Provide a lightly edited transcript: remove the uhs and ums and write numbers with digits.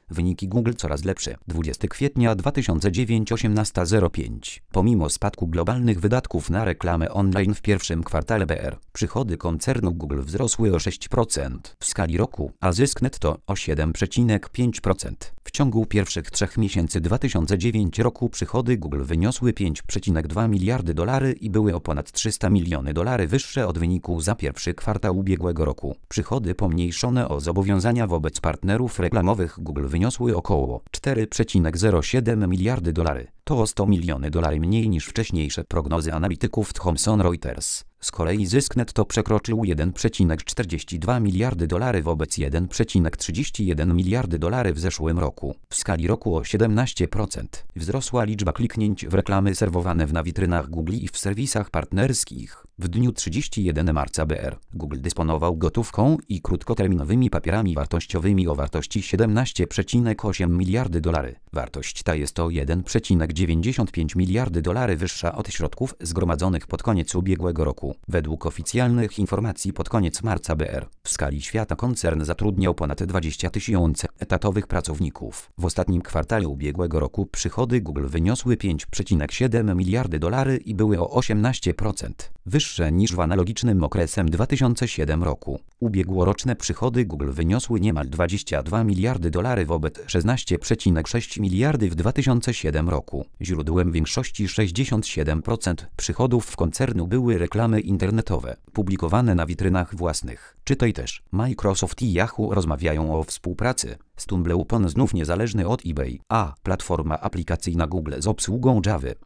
Wyniki Google coraz lepsze. 20 kwietnia 2009 18:05. Pomimo spadku globalnych wydatków na reklamę online w pierwszym kwartale BR, przychody koncernu Google wzrosły o 6% w skali roku, a zysk netto o 7,5%. W ciągu pierwszych 3 miesięcy 2009 roku przychody Google wyniosły $5,2 miliardy i były o ponad $300 miliony wyższe od wyniku za pierwszy kwartał ubiegłego roku. Przychody pomniejszone o zobowiązania wobec partnerów reklamowych Google wyniosły około $4,07 miliardy. To o $100 miliony mniej niż wcześniejsze prognozy analityków Thomson Reuters. Z kolei zysk netto przekroczył $1,42 miliardy wobec $1,31 miliardy w zeszłym roku. W skali roku o 17% wzrosła liczba kliknięć w reklamy serwowane na witrynach Google i w serwisach partnerskich. W dniu 31 marca BR Google dysponował gotówką i krótkoterminowymi papierami wartościowymi o wartości $17,8 miliardy. Wartość ta jest o $1,95 miliardy wyższa od środków zgromadzonych pod koniec ubiegłego roku. Według oficjalnych informacji pod koniec marca BR w skali świata koncern zatrudniał ponad 20 000 etatowych pracowników. W ostatnim kwartale ubiegłego roku przychody Google wyniosły $5,7 miliardy i były o 18% wyższe niż w analogicznym okresem 2007 roku. Ubiegłoroczne przychody Google wyniosły niemal $22 miliardy wobec $16,6 miliardy w 2007 roku. Źródłem większości 67% przychodów koncernu były reklamy internetowe, publikowane na witrynach własnych. Czytaj też. Microsoft i Yahoo rozmawiają o współpracy. StumbleUpon znów niezależny od eBay, a platforma aplikacyjna Google z obsługą Java.